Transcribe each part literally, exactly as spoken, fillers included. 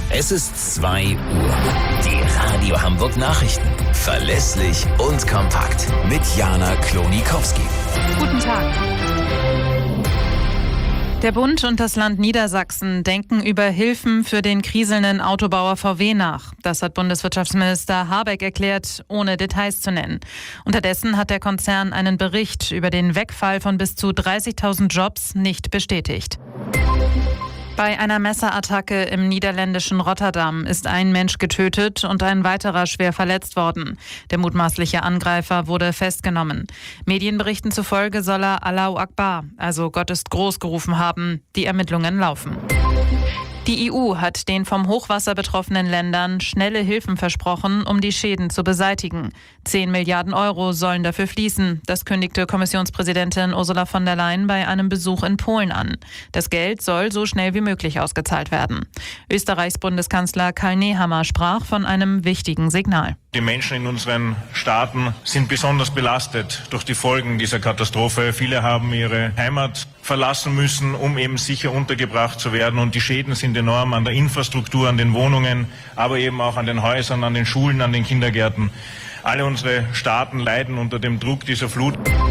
Es ist zwei Uhr. Die Radio Hamburg Nachrichten. Verlässlich und kompakt. Mit Jana Klonikowski. Guten Tag. Der Bund und das Land Niedersachsen denken über Hilfen für den kriselnden Autobauer V W nach. Das hat Bundeswirtschaftsminister Habeck erklärt, ohne Details zu nennen. Unterdessen hat der Konzern einen Bericht über den Wegfall von bis zu dreißigtausend Jobs nicht bestätigt. Bei einer Messerattacke im niederländischen Rotterdam ist ein Mensch getötet und ein weiterer schwer verletzt worden. Der mutmaßliche Angreifer wurde festgenommen. Medienberichten zufolge soll er Allahu Akbar, also Gott ist groß, gerufen haben. Die Ermittlungen laufen. Die E U hat den vom Hochwasser betroffenen Ländern schnelle Hilfen versprochen, um die Schäden zu beseitigen. Zehn Milliarden Euro sollen dafür fließen. Das kündigte Kommissionspräsidentin Ursula von der Leyen bei einem Besuch in Polen an. Das Geld soll so schnell wie möglich ausgezahlt werden. Österreichs Bundeskanzler Karl Nehammer sprach von einem wichtigen Signal. Die Menschen in unseren Staaten sind besonders belastet durch die Folgen dieser Katastrophe. Viele haben ihre Heimat verlassen müssen, um eben sicher untergebracht zu werden. Und die Schäden sind enorm an der Infrastruktur, an den Wohnungen, aber eben auch an den Häusern, an den Schulen, an den Kindergärten. Alle unsere Staaten leiden unter dem Druck dieser Flut.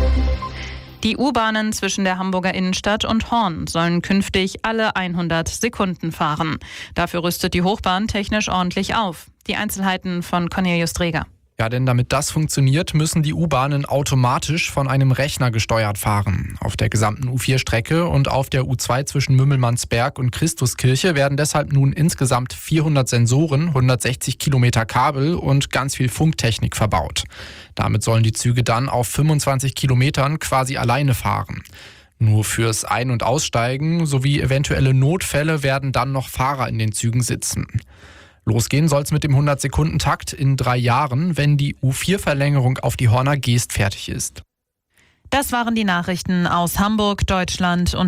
Die U-Bahnen zwischen der Hamburger Innenstadt und Horn sollen künftig alle hundert Sekunden fahren. Dafür rüstet die Hochbahn technisch ordentlich auf. Die Einzelheiten von Cornelius Dreger. Ja, denn damit das funktioniert, müssen die U-Bahnen automatisch von einem Rechner gesteuert fahren. Auf der gesamten U vier Strecke und auf der U zwei zwischen Mümmelmannsberg und Christuskirche werden deshalb nun insgesamt vierhundert Sensoren, hundertsechzig Kilometer Kabel und ganz viel Funktechnik verbaut. Damit sollen die Züge dann auf fünfundzwanzig Kilometern quasi alleine fahren. Nur fürs Ein- und Aussteigen sowie eventuelle Notfälle werden dann noch Fahrer in den Zügen sitzen. Losgehen soll es mit dem hundert-Sekunden-Takt in drei Jahren, wenn die U vier Verlängerung auf die Horner Geest fertig ist. Das waren die Nachrichten aus Hamburg, Deutschland und